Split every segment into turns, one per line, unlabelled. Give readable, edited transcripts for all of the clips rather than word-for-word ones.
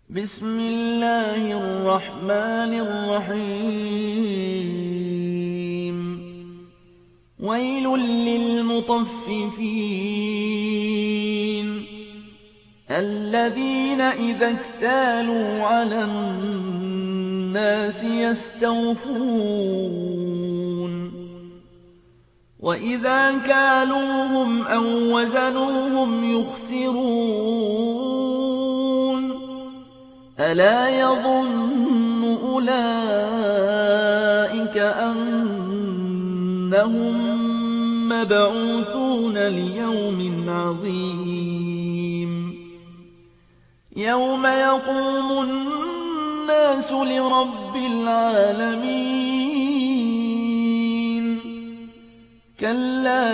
بسم الله الرحمن الرحيم ويل للمطففين الذين إذا اكتالوا على الناس يستوفون وإذا كالوهم أو وزنوهم يخسرون ألا يظن أولئك أنهم مبعوثون ليوم عظيم يوم يقوم الناس لرب العالمين كلا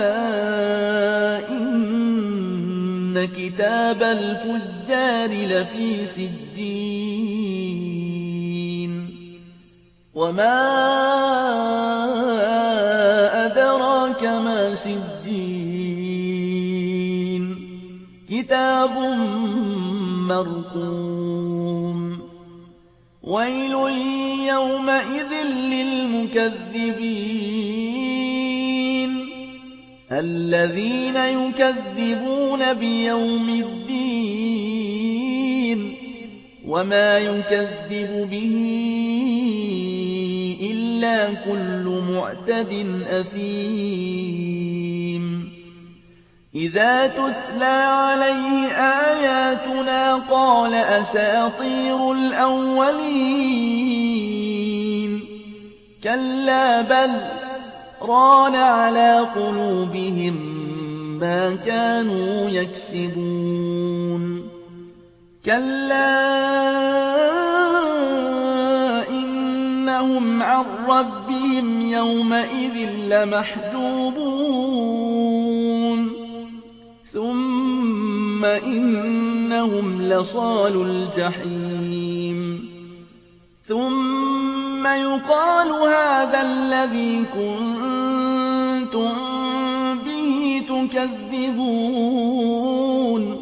إن كتاب الفجار لفي سجين وما أدراك ما سجين كتاب مرقوم ويل يومئذ للمكذبين الذين يكذبون بيوم الدين وما يكذب به إلا كل معتد أثيم إذا تتلى عليه آياتنا قال أساطير الأولين كلا بل ران على قلوبهم ما كانوا يكسبون كلا إنهم عن ربهم يومئذ لمحجوبون ثم إنهم لصالو الجحيم ثم يقال هذا الذي كنتم به تكذبون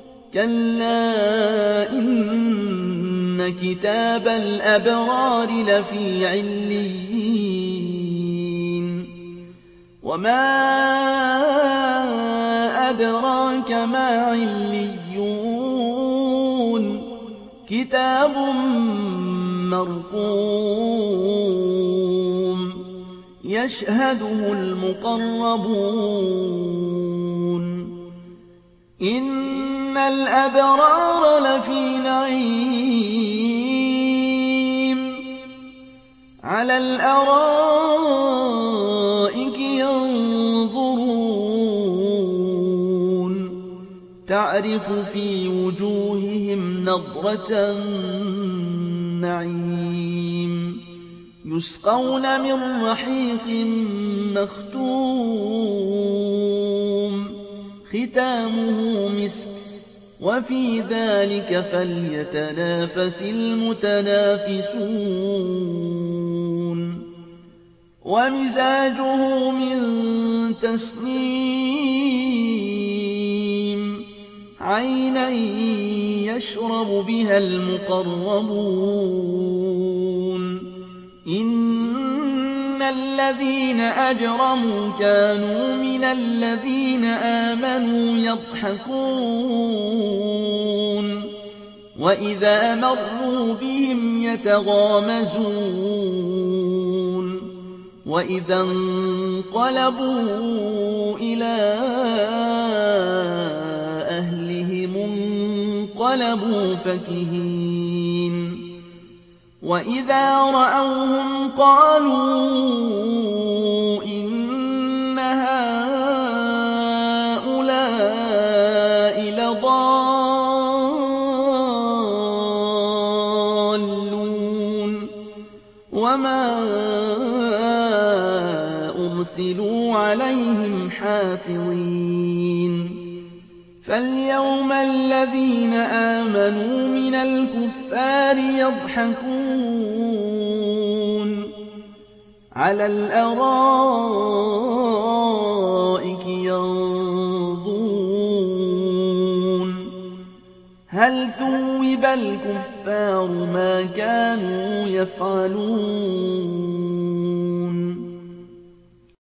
كلا إن كتاب الأبرار لفي عليين وما أدراك ما عليون كتاب مرقوم يشهده المقربون إن الأبرار لفي نعيم على الأرائك ينظرون تعرف في وجوههم نضرة النعيم يسقون من رحيق مختوم ختامه مسك وفي ذلك فليتنافس المتنافسون ومزاجه من تسنيم عينا يشرب بها المقربون إن الذين أجرموا كانوا من الذين آمنوا يضحكون وإذا مروا بهم يتغامزون وإذا انقلبوا إلى أهلهم انقلبوا فكهين وإذا رأوهم قالوا إن هؤلاء لضالون وما أرسلوا عليهم حافظين فاليوم الذين آمنوا من الكفار يضحكون على الأرائك ينظرون هل ثوب الكفار ما كانوا يفعلون